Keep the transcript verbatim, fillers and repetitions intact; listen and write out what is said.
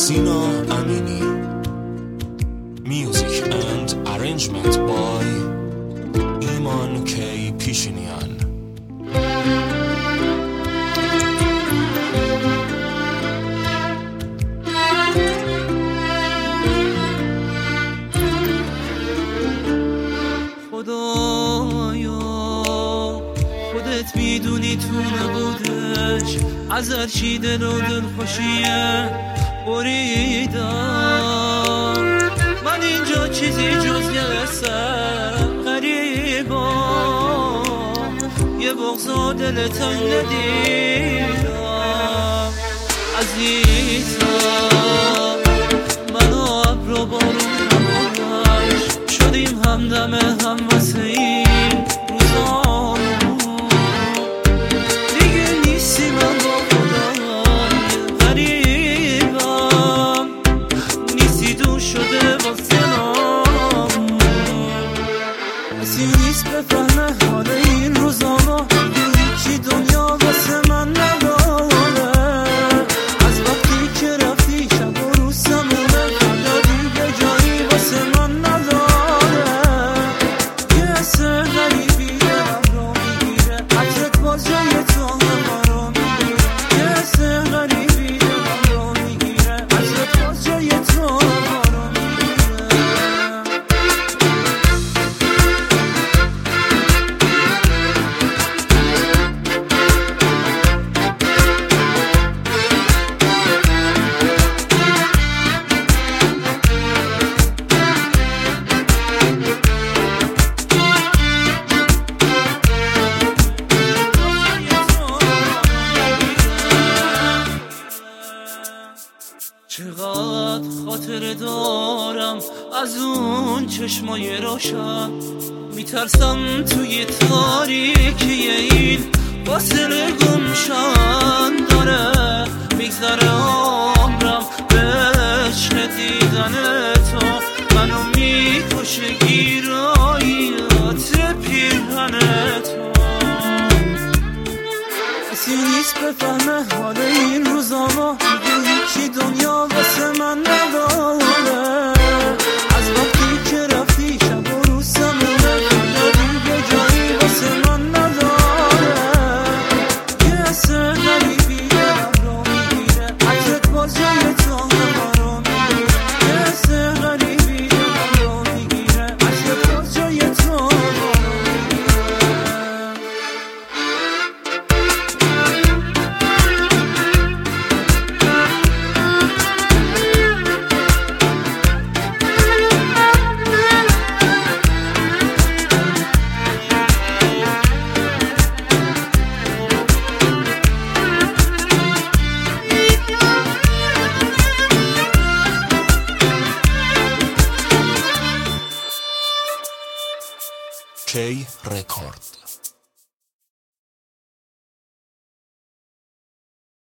Sina Amini. Music and arrangement by Iman K. Pishinian. خدایا خودت میدونی تو نبودش از هر چی دل و دل خوشیه بریدم. من اینجا چیزی جز یه قصه غریبم، یه بغضا دل تنگ ندیدم. عزیزم من و ابر و بارون همونش شدیم همدم هم واسه این روزان. دیگه نیستی من با خودم غریبم، نیستی دور شده با سلام. کسی نیست بفهمه حال این روزانا، دیگه هیچی دنیا واسه من نداره. از وقتی که رفتی شب و روز سمونه حالا دیگه جایی واسه من نداره. یه حس غریبی دلم رو میگیره، عطرت باز جای تو همه رو میگیره. یه حس غریبی دلم رو میگیره، عطرت باز جای تو همه رو میگیره. چقدر خاطر دارم از اون چشمای روشن، میترسم توی تاریکی این فاصله گمشن داره. میگذره عمرم به عشق دیدن تو، منو میکشه گیرایی عطر پیرهن تو. کسی نیست بفهمه حال این روزانا، دیگه هیچی دنیا واسه من نداره. از وقتی که رفتی شب و روز سمونه حالا دیگه جایی واسه من نداره. یه حس غریبی دلم رو میگیره، عطرت باز جای تو همه رو میگیره. یه حس غریبی دلم رو میگیره، عطرت باز جای تو همه رو K Record.